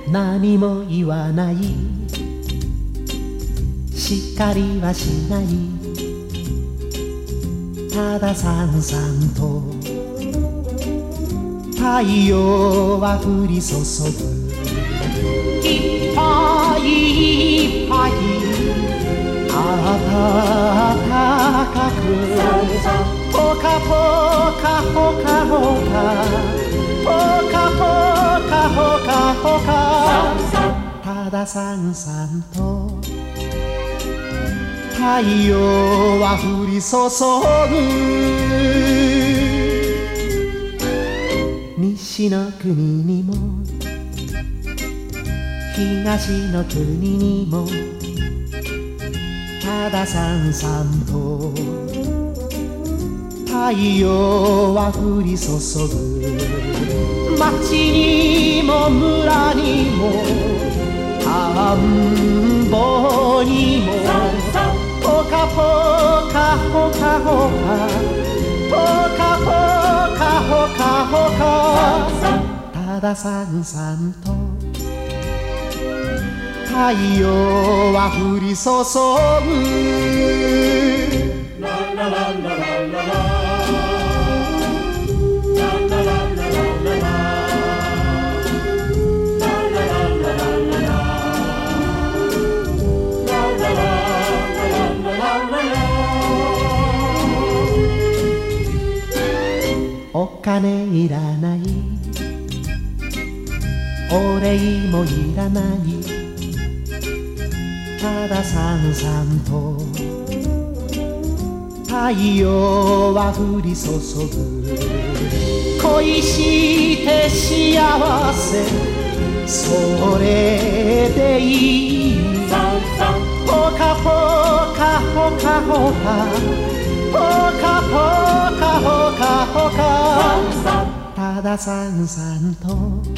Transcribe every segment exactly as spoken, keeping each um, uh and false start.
何も言わない、叱りはしない、たださんさんと太陽は降り注ぐ。いっぱいいっぱい暖かく、ポカポカポカポカポカポカポカポカ、たださんさんと太陽は降り注ぐ。西の国にも東の国にもたださんさんと太陽は降り注ぐ。町にも村にも田んぼにもポカポカポカポカポカポカポカポカ、たださんさんと太陽は降り注ぐ。ラララララララお金いらない、お礼もいらない、たださんさんと太陽は降り注ぐ。恋して幸せそれでいい、ポカポカポカポカポカポカポカポカ、たださんさんと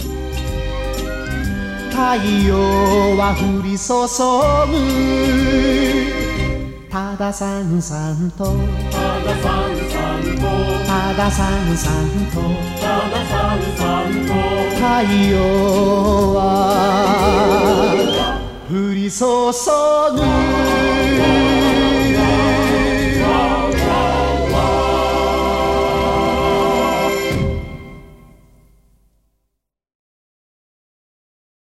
太陽は降り注ぐ。たださんさんとたださんさんとたださんさんとたださんさんと太陽は降り注ぐ。